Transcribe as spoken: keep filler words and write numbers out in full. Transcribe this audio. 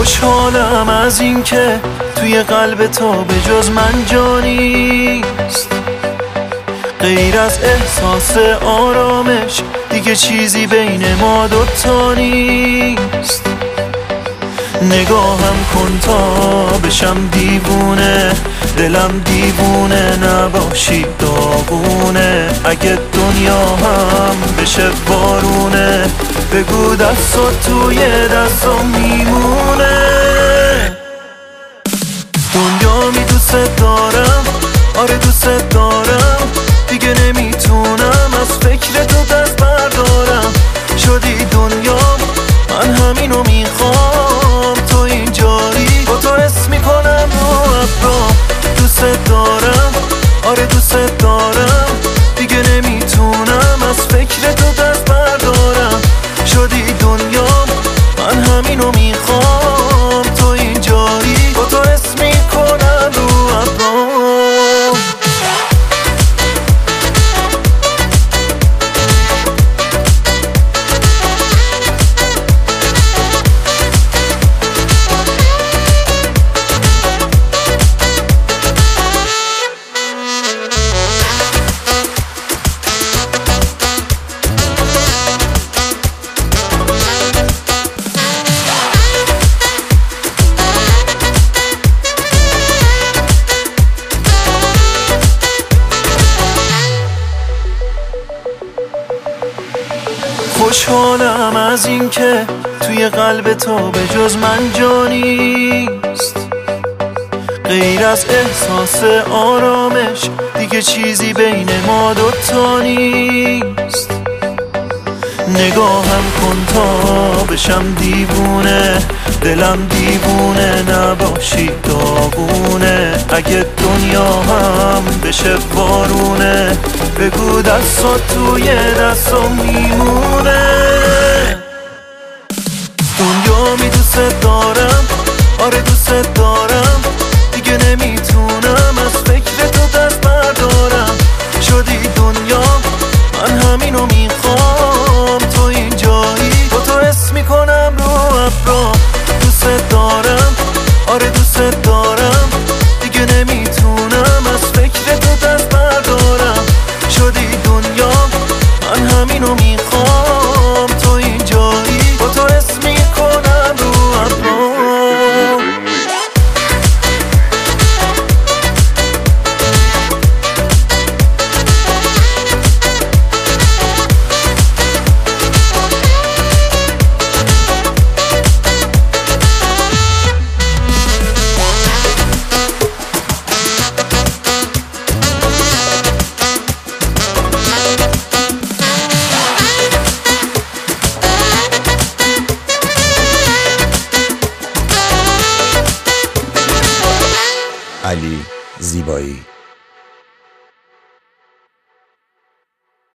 خوشحالم از این که توی قلب تو به جز من جانیست، غیر از احساس آرامش دیگه چیزی بین ما دوتا نیست. نگاهم کن تا بشم دیوونه، دلم دیوونه نباشی داغونه. اگه دنیا هم بشه بارونه، بگو دستات توی دستم میمونه. دنیا می دوست دارم، آره دوست دارم، دیگه نمیتونم از فکر تو دست بردارم. شدی دنیا من همینو میخوام، تو اینجایی با تو حس میکنم رو ابرام. دوست دارم، آره دوست دارم، دیگه نمیتونم از فکر تو دست بردارم. شدی دنیا من همینو میخوام، تو اینجایی با تو حس میکنم رو ابرام. خوشحالم از این که توی قلب تو به جز من جانیست، غیر از احساس آرامش دیگه چیزی بین ما دوتا نیست. نگاهم کن تا بشم دیوونه، دلم دیوونه نباشی داغونه. اگه دنیا هم بشه بارونه، بگو دستات توی دستم میمونه. دنیا می دوست دارم، آره دوست دارم، دیگه نمیتونم از فکر تو دست بردارم. شدی دنیا من همینو میخوام، تو اینجایی با تو حس میکنم رو ابرام. دوست دارم، آره دوست دارم، دیگه نمیتونم از فکر تو دست بردارم. شدی دنیا من همینو میخوام، تو اینجایی با تو حس میکنم رو ابرام. علی زیبایی.